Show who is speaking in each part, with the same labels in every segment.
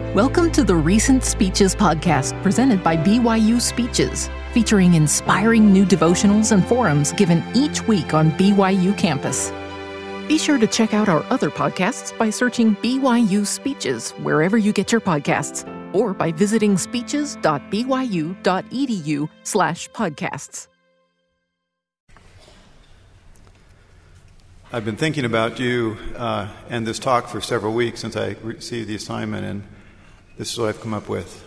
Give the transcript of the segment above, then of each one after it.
Speaker 1: Welcome to the Recent Speeches podcast presented by BYU Speeches, featuring inspiring new devotionals and forums given each week on BYU campus. Be sure to check out our other podcasts by searching BYU Speeches wherever you get your podcasts, or by visiting speeches.byu.edu/podcasts.
Speaker 2: I've been thinking about you and this talk for several weeks since I received the assignment, and this is what I've come up with.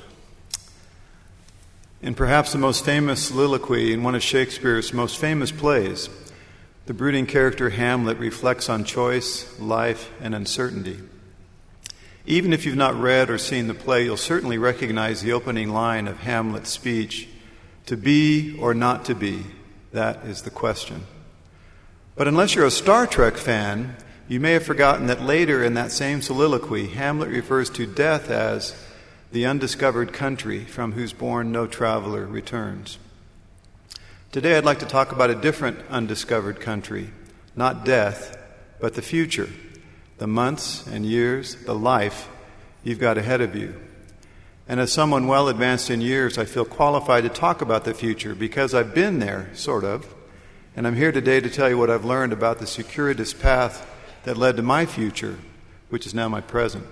Speaker 2: In perhaps the most famous soliloquy in one of Shakespeare's most famous plays, the brooding character Hamlet reflects on choice, life, and uncertainty. Even if you've not read or seen the play, you'll certainly recognize the opening line of Hamlet's speech, "To be or not to be, that is the question." But unless you're a Star Trek fan, you may have forgotten that later in that same soliloquy, Hamlet refers to death as the undiscovered country from whose bourne no traveler returns. Today I'd like to talk about a different undiscovered country, not death, but the future, the months and years, the life you've got ahead of you. And as someone well advanced in years, I feel qualified to talk about the future because I've been there, sort of. And I'm here today to tell you what I've learned about the circuitous path that led to my future, which is now my present.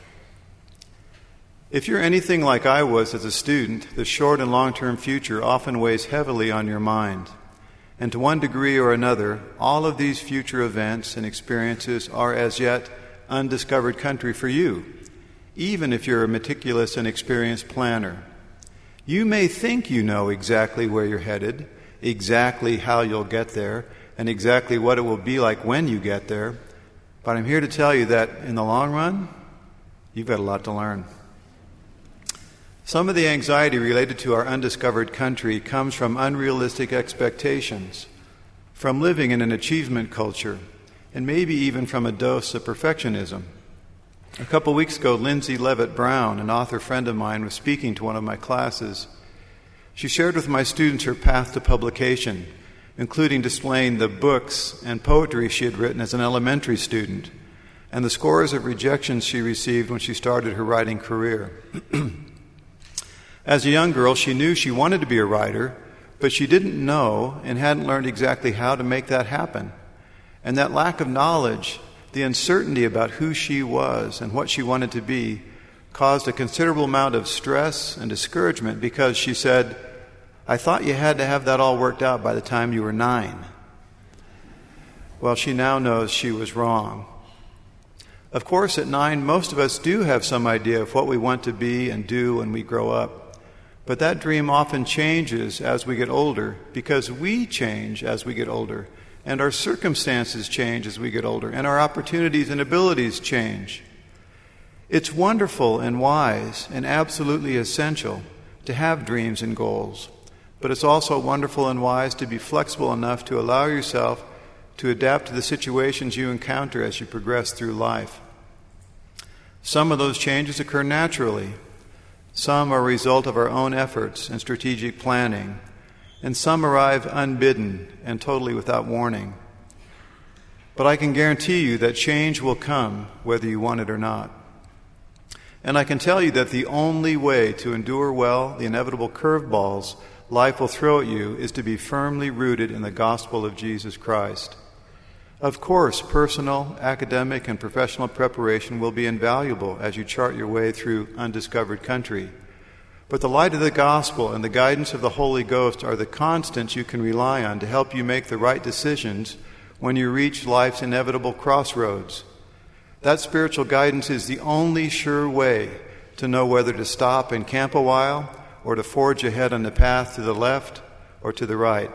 Speaker 2: If you're anything like I was as a student, the short and long-term future often weighs heavily on your mind. And to one degree or another, all of these future events and experiences are as yet undiscovered country for you, even if you're a meticulous and experienced planner. You may think you know exactly where you're headed, exactly how you'll get there, and exactly what it will be like when you get there. But I'm here to tell you that in the long run, you've got a lot to learn. Some of the anxiety related to our undiscovered country comes from unrealistic expectations, from living in an achievement culture, and maybe even from a dose of perfectionism. A couple weeks ago, Lindsay Levitt Brown, an author friend of mine, was speaking to one of my classes. She shared with my students her path to publication, including displaying the books and poetry she had written as an elementary student, and the scores of rejections she received when she started her writing career. As a young girl, she knew she wanted to be a writer, but she didn't know and hadn't learned exactly how to make that happen. And that lack of knowledge, the uncertainty about who she was and what she wanted to be, caused a considerable amount of stress and discouragement because she said, "I thought you had to have that all worked out by the time you were 9. Well, she now knows she was wrong. Of course, at 9, most of us do have some idea of what we want to be and do when we grow up. But that dream often changes as we get older because we change as we get older, and our circumstances change as we get older, and our opportunities and abilities change. It's wonderful and wise and absolutely essential to have dreams and goals, but it's also wonderful and wise to be flexible enough to allow yourself to adapt to the situations you encounter as you progress through life. Some of those changes occur naturally. Some are a result of our own efforts and strategic planning, and some arrive unbidden and totally without warning. But I can guarantee you that change will come whether you want it or not. And I can tell you that the only way to endure well the inevitable curveballs life will throw at you is to be firmly rooted in the gospel of Jesus Christ. Of course, personal, academic, and professional preparation will be invaluable as you chart your way through undiscovered country. But the light of the gospel and the guidance of the Holy Ghost are the constants you can rely on to help you make the right decisions when you reach life's inevitable crossroads. That spiritual guidance is the only sure way to know whether to stop and camp a while or to forge ahead on the path to the left or to the right.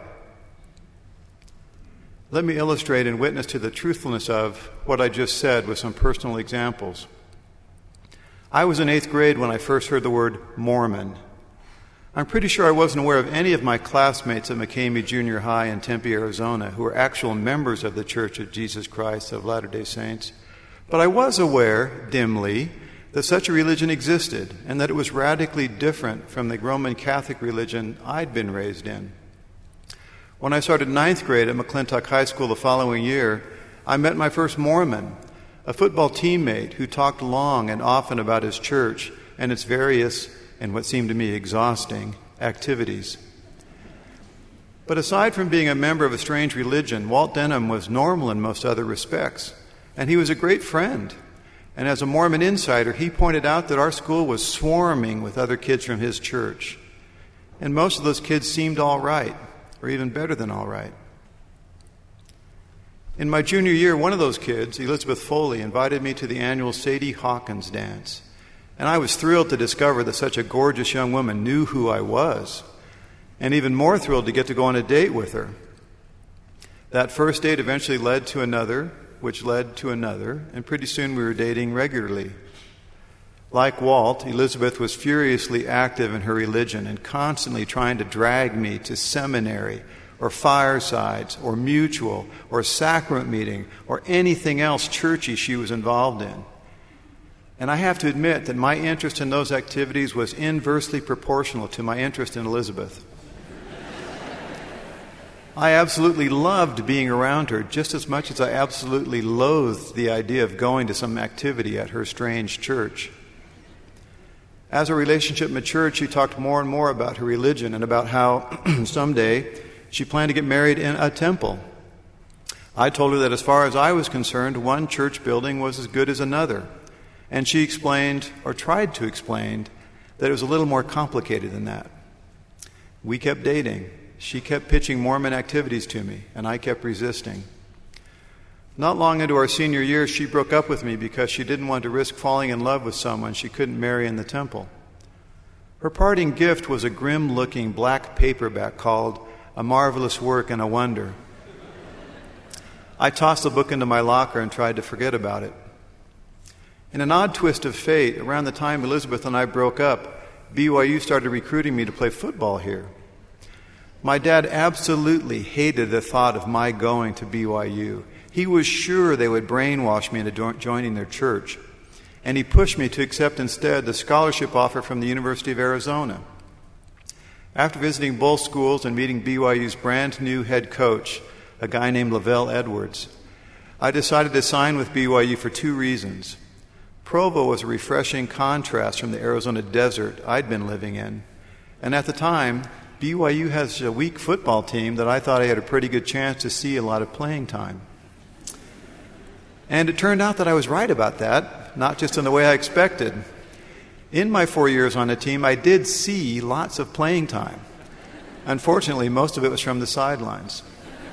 Speaker 2: Let me illustrate and witness to the truthfulness of what I just said with some personal examples. I was in 8th grade when I first heard the word Mormon. I'm pretty sure I wasn't aware of any of my classmates at McCamey Junior High in Tempe, Arizona, who were actual members of the Church of Jesus Christ of Latter-day Saints. But I was aware, dimly, that such a religion existed and that it was radically different from the Roman Catholic religion I'd been raised in. When I started 9th grade at McClintock High School the following year, I met my first Mormon, a football teammate who talked long and often about his church and its various, and what seemed to me exhausting, activities. But aside from being a member of a strange religion, Walt Denham was normal in most other respects, and he was a great friend. And as a Mormon insider, he pointed out that our school was swarming with other kids from his church. And most of those kids seemed all right, or even better than all right. In my junior year, one of those kids, Elizabeth Foley, invited me to the annual Sadie Hawkins dance. And I was thrilled to discover that such a gorgeous young woman knew who I was, and even more thrilled to get to go on a date with her. That first date eventually led to another, which led to another, and pretty soon we were dating regularly. Like Walt, Elizabeth was furiously active in her religion and constantly trying to drag me to seminary or firesides or mutual or sacrament meeting or anything else churchy she was involved in. And I have to admit that my interest in those activities was inversely proportional to my interest in Elizabeth. I absolutely loved being around her just as much as I absolutely loathed the idea of going to some activity at her strange church. As our relationship matured, she talked more and more about her religion and about how someday she planned to get married in a temple. I told her that as far as I was concerned, one church building was as good as another. And she explained, or tried to explain, that it was a little more complicated than that. We kept dating. She kept pitching Mormon activities to me, and I kept resisting. Not long into our senior year, she broke up with me because she didn't want to risk falling in love with someone she couldn't marry in the temple. Her parting gift was a grim-looking black paperback called A Marvelous Work and a Wonder. I tossed the book into my locker and tried to forget about it. In an odd twist of fate, around the time Elizabeth and I broke up, BYU started recruiting me to play football here. My dad absolutely hated the thought of my going to BYU. He was sure they would brainwash me into joining their church, and he pushed me to accept instead the scholarship offer from the University of Arizona. After visiting both schools and meeting BYU's brand new head coach, a guy named Lavelle Edwards, I decided to sign with BYU for two reasons. Provo was a refreshing contrast from the Arizona desert I'd been living in, and at the time, BYU has a weak football team that I thought I had a pretty good chance to see a lot of playing time. And it turned out that I was right about that, not just in the way I expected. In my 4 years on the team, I did see lots of playing time. Unfortunately, most of it was from the sidelines.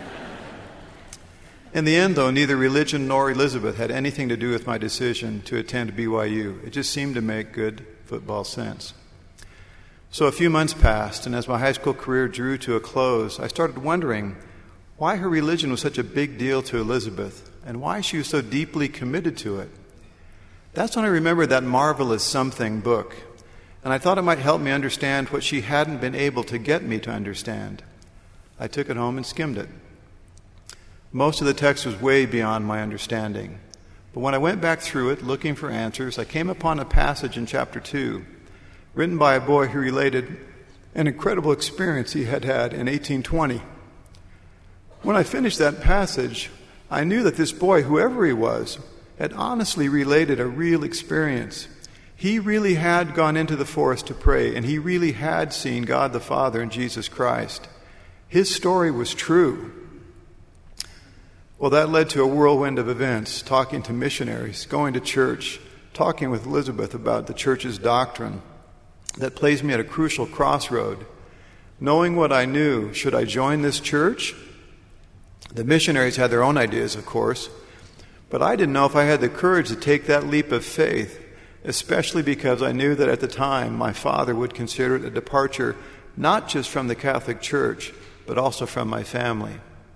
Speaker 2: In the end, though, neither religion nor Elizabeth had anything to do with my decision to attend BYU. It just seemed to make good football sense. So a few months passed, and as my high school career drew to a close, I started wondering why her religion was such a big deal to Elizabeth and why she was so deeply committed to it. That's when I remembered that Marvelous Something book, and I thought it might help me understand what she hadn't been able to get me to understand. I took it home and skimmed it. Most of the text was way beyond my understanding, but when I went back through it looking for answers, I came upon a passage in chapter 2 written by a boy who related an incredible experience he had had in 1820. When I finished that passage, I knew that this boy, whoever he was, had honestly related a real experience. He really had gone into the forest to pray, and he really had seen God the Father and Jesus Christ. His story was true. Well, that led to a whirlwind of events, talking to missionaries, going to church, talking with Elizabeth about the church's doctrine. That placed me at a crucial crossroad. Knowing what I knew, should I join this church? The missionaries had their own ideas, of course, but I didn't know if I had the courage to take that leap of faith, especially because I knew that at the time my father would consider it a departure not just from the Catholic Church, but also from my family.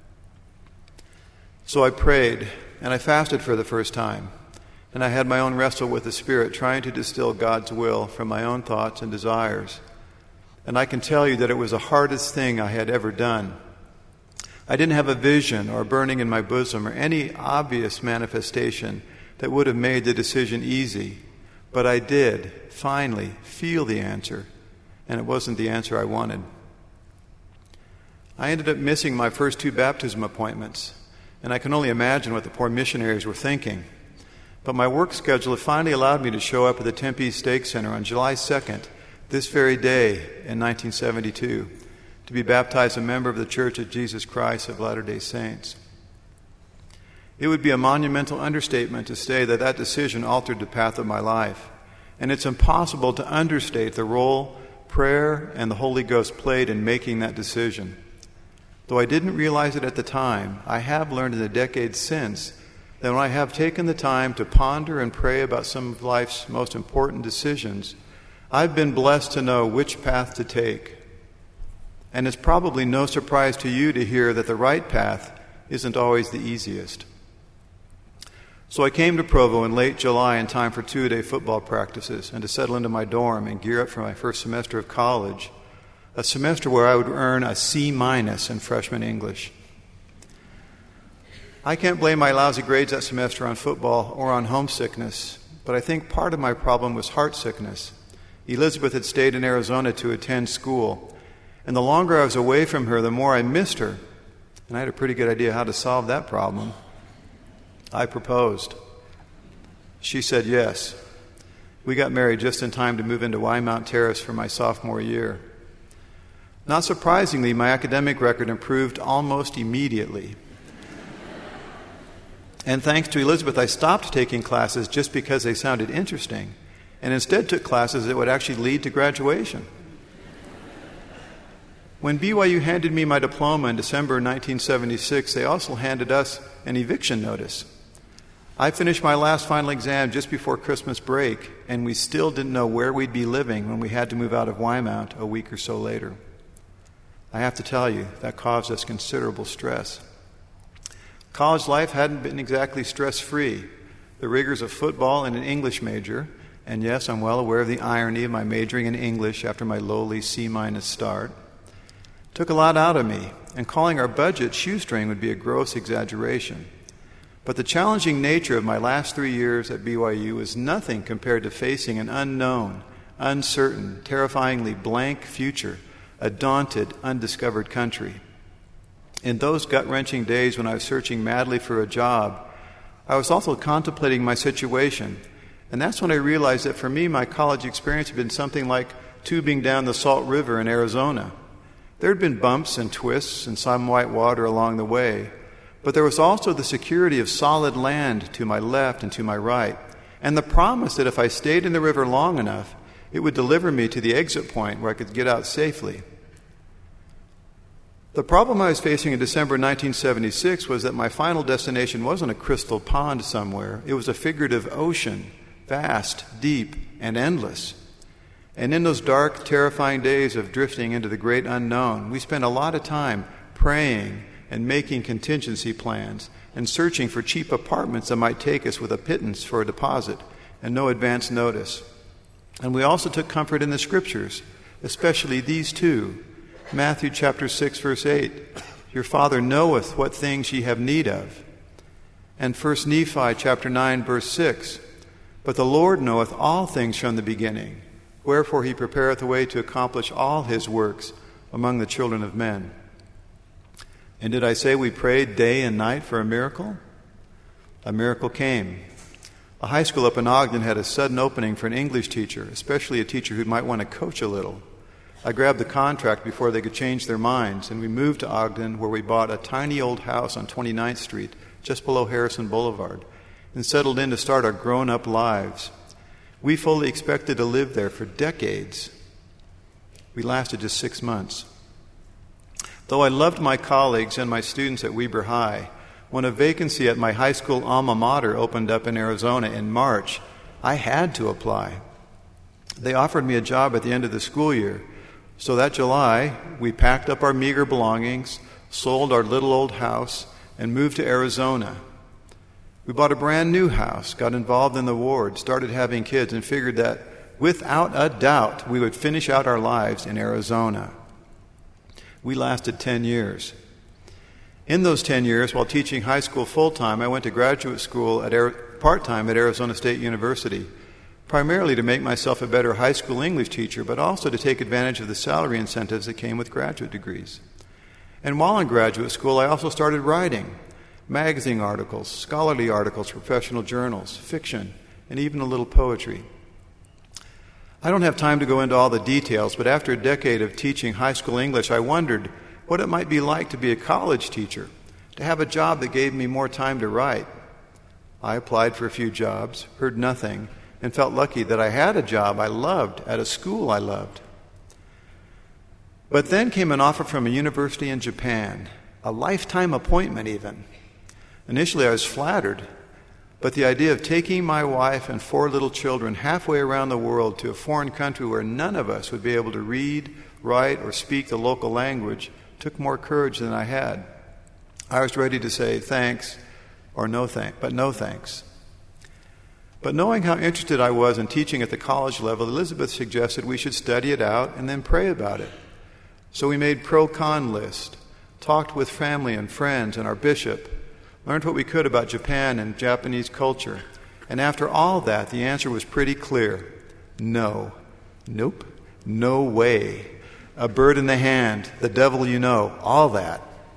Speaker 2: So I prayed, and I fasted for the first time. And I had my own wrestle with the Spirit, trying to distill God's will from my own thoughts and desires. And I can tell you that it was the hardest thing I had ever done. I didn't have a vision or a burning in my bosom or any obvious manifestation that would have made the decision easy. But I did, finally, feel the answer, and it wasn't the answer I wanted. I ended up missing my first 2 baptism appointments, and I can only imagine what the poor missionaries were thinking. But my work schedule had finally allowed me to show up at the Tempe Stake Center on July 2nd, this very day in 1972, to be baptized a member of the Church of Jesus Christ of Latter-day Saints. It would be a monumental understatement to say that that decision altered the path of my life, and it's impossible to understate the role prayer and the Holy Ghost played in making that decision. Though I didn't realize it at the time, I have learned in the decades since that when I have taken the time to ponder and pray about some of life's most important decisions, I've been blessed to know which path to take. And it's probably no surprise to you to hear that the right path isn't always the easiest. So I came to Provo in late July in time for 2-a-day football practices and to settle into my dorm and gear up for my first semester of college, a semester where I would earn a C- in freshman English. I can't blame my lousy grades that semester on football or on homesickness, but I think part of my problem was heart sickness. Elizabeth had stayed in Arizona to attend school, and the longer I was away from her, the more I missed her, and I had a pretty good idea how to solve that problem. I proposed. She said yes. We got married just in time to move into Wymount Terrace for my sophomore year. Not surprisingly, my academic record improved almost immediately. And thanks to Elizabeth, I stopped taking classes just because they sounded interesting, and instead took classes that would actually lead to graduation. When BYU handed me my diploma in December 1976, they also handed us an eviction notice. I finished my last final exam just before Christmas break, and we still didn't know where we'd be living when we had to move out of Wymount a week or so later. I have to tell you, that caused us considerable stress. College life hadn't been exactly stress-free. The rigors of football and an English major, and yes, I'm well aware of the irony of my majoring in English after my lowly C- start, took a lot out of me, and calling our budget shoestring would be a gross exaggeration. But the challenging nature of my last 3 years at BYU was nothing compared to facing an unknown, uncertain, terrifyingly blank future, a daunted, undiscovered country. In those gut-wrenching days when I was searching madly for a job, I was also contemplating my situation, and that's when I realized that for me, my college experience had been something like tubing down the Salt River in Arizona. There had been bumps and twists and some white water along the way, but there was also the security of solid land to my left and to my right, and the promise that if I stayed in the river long enough, it would deliver me to the exit point where I could get out safely. The problem I was facing in December 1976 was that my final destination wasn't a crystal pond somewhere. It was a figurative ocean, vast, deep, and endless. And in those dark, terrifying days of drifting into the great unknown, we spent a lot of time praying and making contingency plans and searching for cheap apartments that might take us with a pittance for a deposit and no advance notice. And we also took comfort in the Scriptures, especially these two. Matthew chapter 6, verse 8, your Father knoweth what things ye have need of. And 1 Nephi chapter 9, verse 6, but the Lord knoweth all things from the beginning, wherefore he prepareth a way to accomplish all his works among the children of men. And did I say we prayed day and night for a miracle? A miracle came. A high school up in Ogden had a sudden opening for an English teacher, especially a teacher who might want to coach a little. I grabbed the contract before they could change their minds, and we moved to Ogden, where we bought a tiny old house on 29th Street, just below Harrison Boulevard, and settled in to start our grown-up lives. We fully expected to live there for decades. We lasted just 6 months. Though I loved my colleagues and my students at Weber High, when a vacancy at my high school alma mater opened up in Arizona in March, I had to apply. They offered me a job at the end of the school year. So that July, we packed up our meager belongings, sold our little old house, and moved to Arizona. We bought a brand new house, got involved in the ward, started having kids, and figured that without a doubt we would finish out our lives in Arizona. We lasted 10 years. In those 10 years, while teaching high school full-time, I went to graduate school part-time at Arizona State University, primarily to make myself a better high school English teacher, but also to take advantage of the salary incentives that came with graduate degrees. And while in graduate school, I also started writing. magazine articles, scholarly articles, professional journals, fiction, and even a little poetry. I don't have time to go into all the details, but after a decade of teaching high school English, I wondered what it might be like to be a college teacher, to have a job that gave me more time to write. I applied for a few jobs, heard nothing, and felt lucky that I had a job I loved at a school I loved. But then came an offer from a university in Japan, a lifetime appointment even. Initially, I was flattered, but the idea of taking my wife and 4 little children halfway around the world to a foreign country where none of us would be able to read, write, or speak the local language took more courage than I had. I was ready to say thanks or no thanks. But knowing how interested I was in teaching at the college level, Elizabeth suggested we should study it out and then pray about it. So we made pro-con list, talked with family and friends and our bishop, learned what we could about Japan and Japanese culture. And after all that, the answer was pretty clear. No. Nope. No way. A bird in the hand, the devil you know, all that.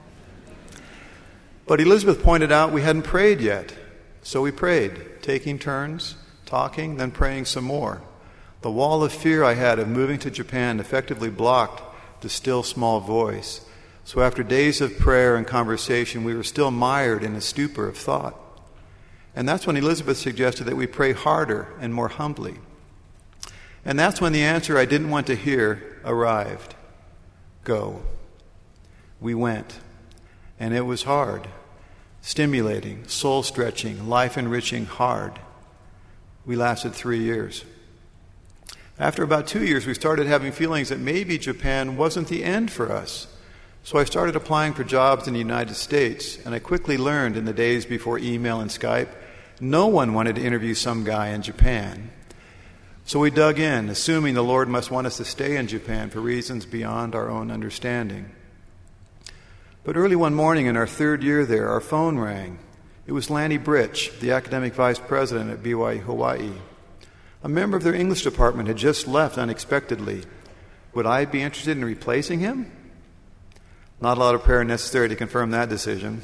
Speaker 2: But Elizabeth pointed out we hadn't prayed yet. So we prayed, taking turns, talking, then praying some more. The wall of fear I had of moving to Japan effectively blocked the still small voice. So after days of prayer and conversation, we were still mired in a stupor of thought. And that's when Elizabeth suggested that we pray harder and more humbly. And that's when the answer I didn't want to hear arrived. Go. We went. And it was hard. Stimulating, soul-stretching, life-enriching, hard. We lasted 3 years. After about 2 years, we started having feelings that maybe Japan wasn't the end for us. So I started applying for jobs in the United States, and I quickly learned in the days before email and Skype, no one wanted to interview some guy in Japan. So we dug in, assuming the Lord must want us to stay in Japan for reasons beyond our own understanding. But early one morning in our 3rd year there, our phone rang. It was Lanny Britch, the academic vice president at BYU Hawaii. A member of their English department had just left unexpectedly. Would I be interested in replacing him? Not a lot of prayer necessary to confirm that decision.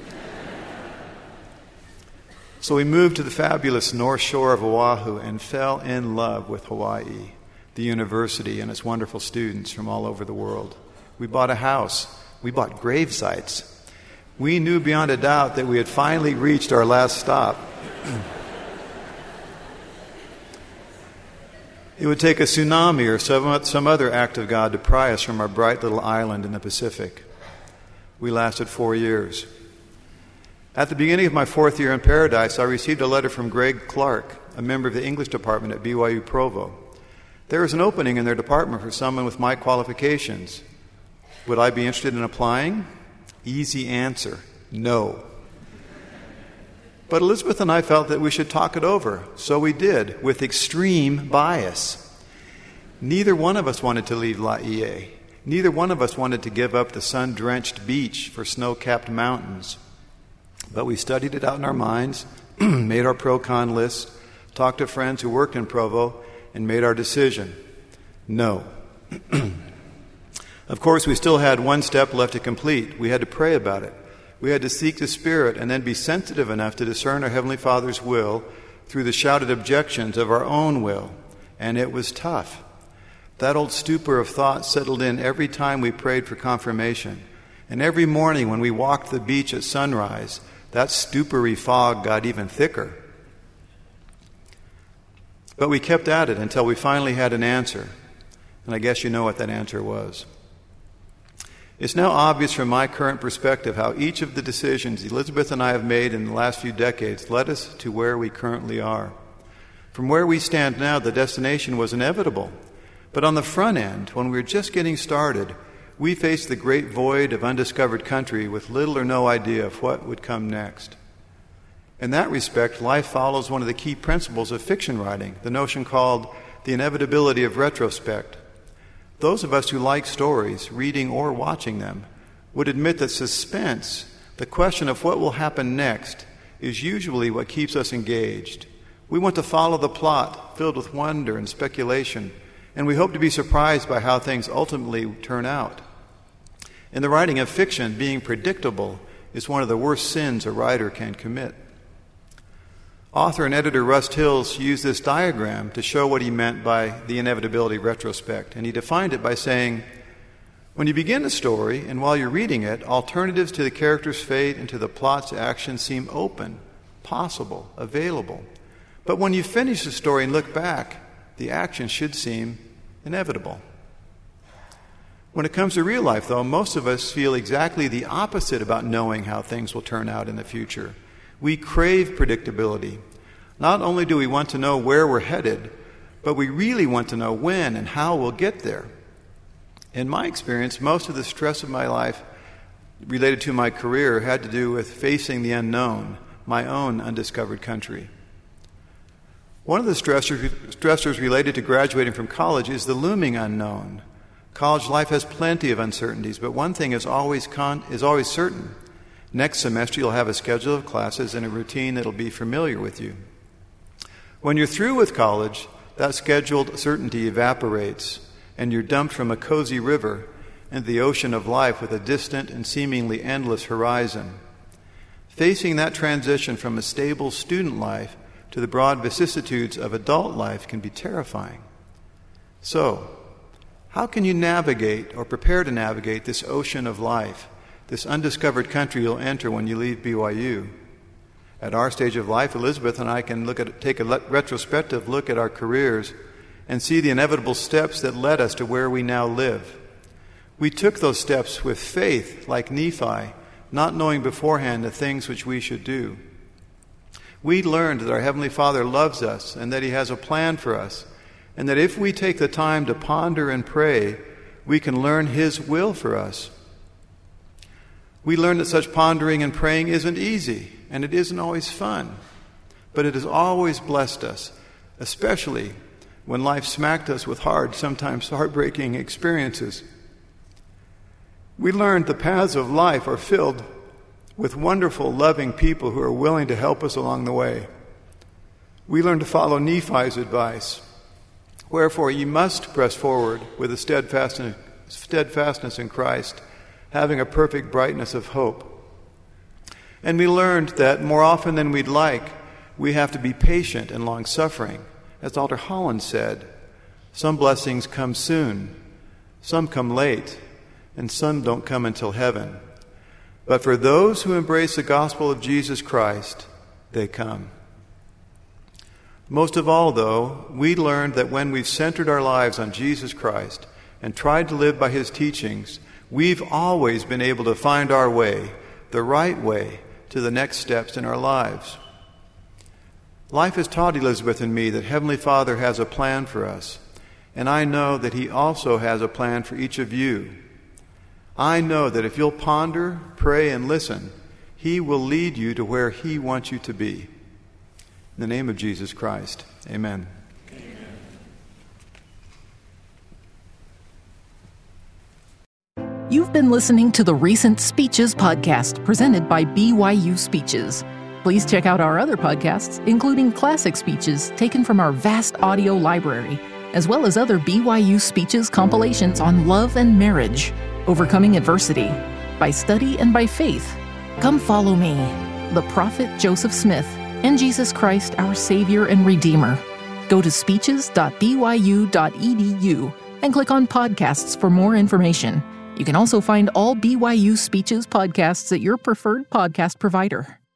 Speaker 2: So we moved to the fabulous North Shore of Oahu and fell in love with Hawaii, the university, and its wonderful students from all over the world. We bought a house. We bought grave sites. We knew beyond a doubt that we had finally reached our last stop. It would take a tsunami or some other act of God to pry us from our bright little island in the Pacific. We lasted 4 years. At the beginning of my 4th year in Paradise, I received a letter from Greg Clark, a member of the English department at BYU Provo. There was an opening in their department for someone with my qualifications. Would I be interested in applying? Easy answer, no. But Elizabeth and I felt that we should talk it over, so we did, with extreme bias. Neither one of us wanted to leave Laie. Neither one of us wanted to give up the sun-drenched beach for snow-capped mountains. But we studied it out in our minds, made our pro-con list, talked to friends who worked in Provo, and made our decision. No. Of course, we still had one step left to complete. We had to pray about it. We had to seek the Spirit and then be sensitive enough to discern our Heavenly Father's will through the shouted objections of our own will. And it was tough. That old stupor of thought settled in every time we prayed for confirmation. And every morning when we walked the beach at sunrise, that stupory fog got even thicker. But we kept at it until we finally had an answer. And I guess you know what that answer was. It's now obvious from my current perspective how each of the decisions Elizabeth and I have made in the last few decades led us to where we currently are. From where we stand now, the destination was inevitable. But on the front end, when we were just getting started, we faced the great void of undiscovered country with little or no idea of what would come next. In that respect, life follows one of the key principles of fiction writing, the notion called the inevitability of retrospect. Those of us who like stories, reading or watching them, would admit that suspense, the question of what will happen next, is usually what keeps us engaged. We want to follow the plot, filled with wonder and speculation, and we hope to be surprised by how things ultimately turn out. In the writing of fiction, being predictable is one of the worst sins a writer can commit. Author and editor Rust Hills used this diagram to show what he meant by the inevitability retrospect, and he defined it by saying, when you begin a story, and while you're reading it, alternatives to the character's fate and to the plot's action seem open, possible, available. But when you finish the story and look back, the action should seem inevitable. When it comes to real life, though, most of us feel exactly the opposite about knowing how things will turn out in the future. We crave predictability. Not only do we want to know where we're headed, but we really want to know when and how we'll get there. In my experience, most of the stress of my life related to my career had to do with facing the unknown, my own undiscovered country. One of the stressors related to graduating from college is the looming unknown. College life has plenty of uncertainties, but one thing is always certain. Next semester, you'll have a schedule of classes and a routine that'll be familiar with you. When you're through with college, that scheduled certainty evaporates, and you're dumped from a cozy river into the ocean of life with a distant and seemingly endless horizon. Facing that transition from a stable student life to the broad vicissitudes of adult life can be terrifying. So, how can you navigate or prepare to navigate this ocean of life, this undiscovered country you'll enter when you leave BYU? At our stage of life, Elizabeth and I can take a retrospective look at our careers and see the inevitable steps that led us to where we now live. We took those steps with faith, like Nephi, not knowing beforehand the things which we should do. We learned that our Heavenly Father loves us and that He has a plan for us, and that if we take the time to ponder and pray, we can learn His will for us. We learned that such pondering and praying isn't easy, and it isn't always fun, but it has always blessed us, especially when life smacked us with hard, sometimes heartbreaking experiences. We learned the paths of life are filled with wonderful, loving people who are willing to help us along the way. We learned to follow Nephi's advice. Wherefore, ye must press forward with a steadfastness in Christ, having a perfect brightness of hope. And we learned that more often than we'd like, we have to be patient and long-suffering. As Alder Holland said, some blessings come soon, some come late, and some don't come until heaven. But for those who embrace the gospel of Jesus Christ, they come. Most of all, though, we learned that when we've centered our lives on Jesus Christ and tried to live by His teachings, we've always been able to find our way, the right way, to the next steps in our lives. Life has taught Elizabeth and me that Heavenly Father has a plan for us, and I know that He also has a plan for each of you. I know that if you'll ponder, pray, and listen, He will lead you to where He wants you to be. In the name of Jesus Christ, amen.
Speaker 1: You've been listening to the Recent Speeches podcast presented by BYU Speeches. Please check out our other podcasts, including classic speeches taken from our vast audio library, as well as other BYU Speeches compilations on love and marriage, overcoming adversity, by study and by faith. Come follow me, the prophet Joseph Smith, and Jesus Christ, our Savior and Redeemer. Go to speeches.byu.edu and click on podcasts for more information. You can also find all BYU Speeches podcasts at your preferred podcast provider.